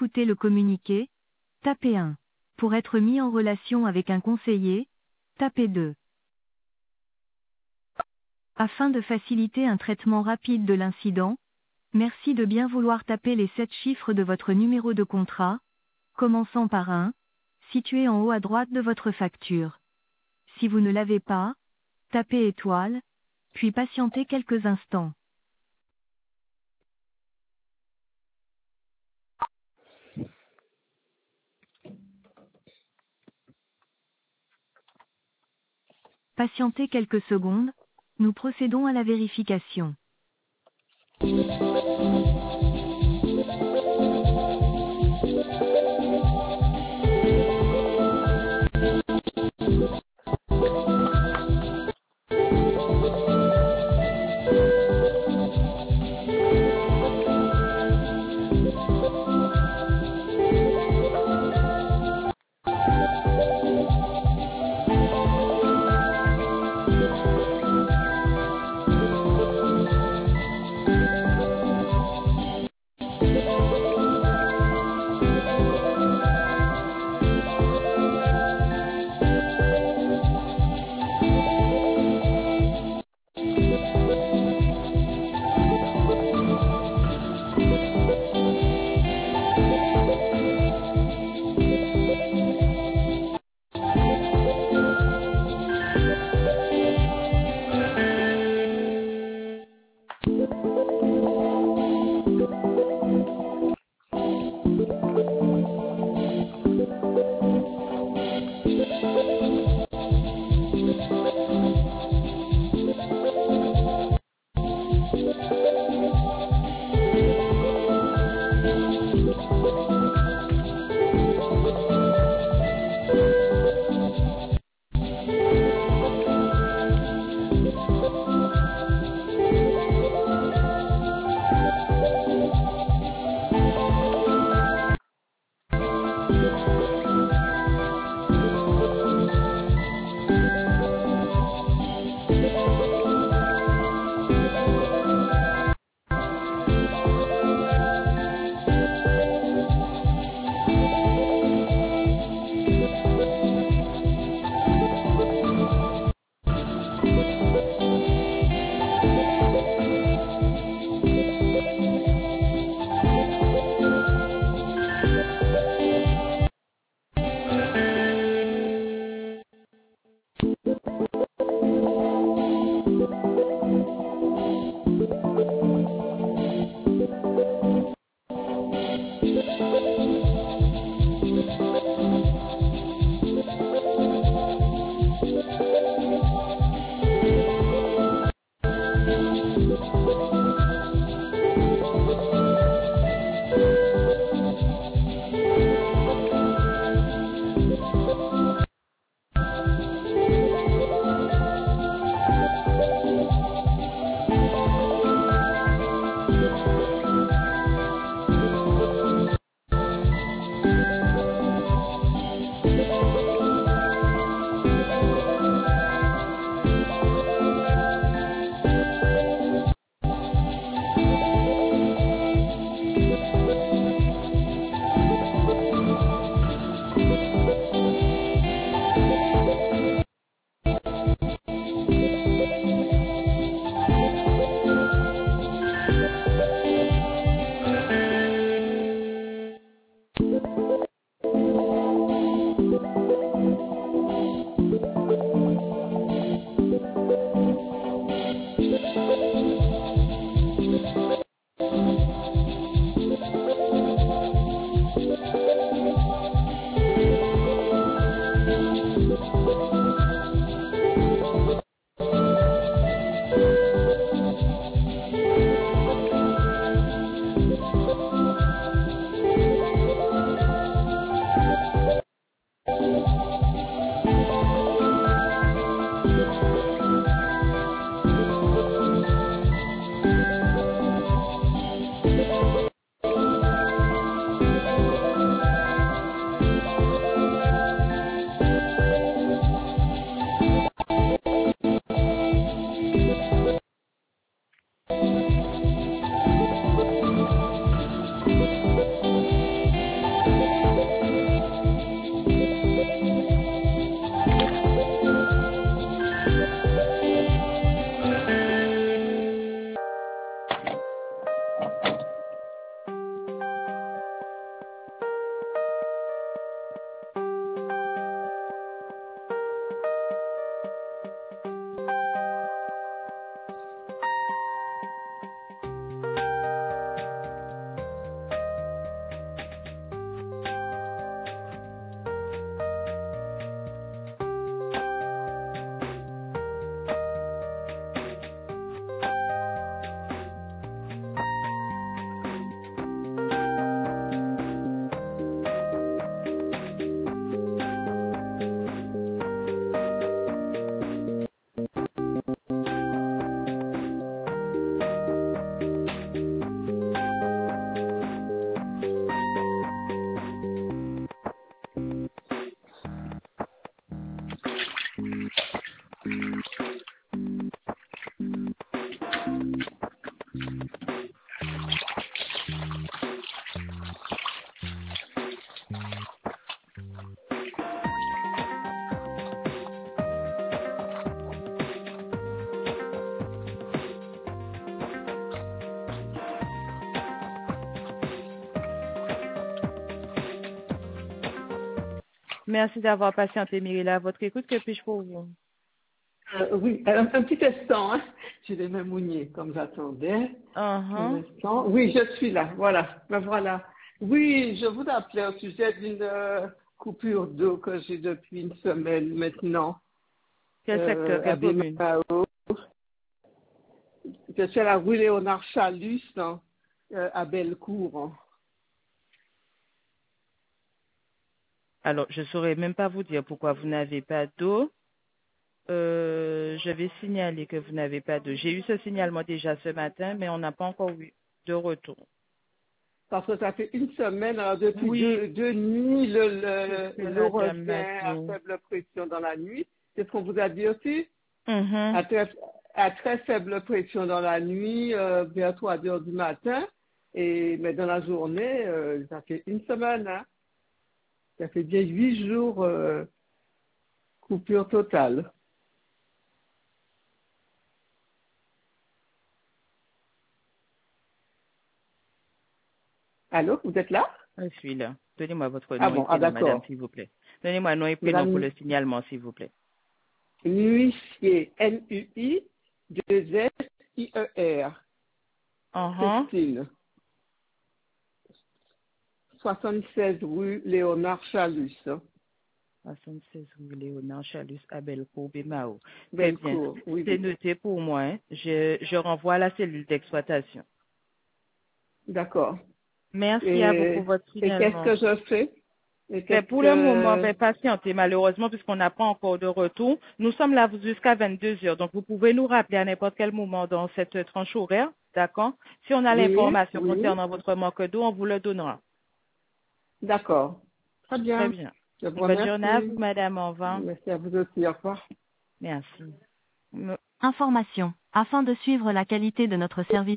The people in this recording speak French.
écouter le communiqué, tapez 1. Pour être mis en relation avec un conseiller, tapez 2. Afin de faciliter un traitement rapide de l'incident, merci de bien vouloir taper les 7 chiffres de votre numéro de contrat, commençant par 1, situé en haut à droite de votre facture. Si vous ne l'avez pas, tapez étoile, puis patientez quelques instants. Patientez quelques secondes, nous procédons à la vérification. Merci d'avoir patienté, Myrila. À votre écoute, que puis-je pour vous? Oui, un petit instant, hein. Je vais me mouiller comme j'attendais. Un Uh-huh. instant. Oui, je suis là. Voilà. Me voilà. Oui, je vous appelais au sujet d'une coupure d'eau que j'ai depuis une semaine maintenant Quel secteur, à quelle commune? Bémao. Je suis à la rue Léonard Chalus, hein, à Bellecour. Hein. Alors, je ne saurais même pas vous dire pourquoi vous n'avez pas d'eau. Je vais signaler que vous n'avez pas d'eau. J'ai eu ce signalement déjà ce matin, mais on n'a pas encore eu de retour. Parce que ça fait une semaine, alors depuis Oui, deux nuits, c'est ce que l'eau madame revient m'a à dit. faible pression dans la nuit. C'est ce qu'on vous a dit aussi? Mhm. À très faible pression dans la nuit, vers 3 heures du matin. Mais dans la journée, ça fait une semaine. Hein. Ça fait bien 8 jours coupure totale. Allô, vous êtes là? Je suis là. Donnez-moi votre Ah nom et bon, ah prénom, madame, d'accord. s'il vous plaît. Donnez-moi nom et prénom pour Madame le signalement, s'il vous plaît. Nuissier, N-U-I-2-S-I-E-R. Uh-huh. Christine, 76 rue Léonard Chalus. 76 rue Léonard Chalus, Abelcourt, Bémao. Très bien. Bellecour, oui, C'est oui. noté pour moi. Hein. Je renvoie à la cellule d'exploitation. D'accord. Merci à vous pour Et, votre et qu'est-ce signalement. que je fais? Et Ben, qu'est-ce pour le moment, que... ben, patientez malheureusement puisqu'on n'a pas encore de retour. Nous sommes là jusqu'à 22 heures, donc vous pouvez nous rappeler à n'importe quel moment dans cette tranche horaire, d'accord? Si on a Oui, l'information oui. concernant votre manque d'eau, on vous le donnera. D'accord. Très Très bien. bien. Je vous Bonne journée à vous, remercie. madame. Au revoir. Merci à vous aussi. Au revoir. Merci. Information. Afin de suivre la qualité de notre service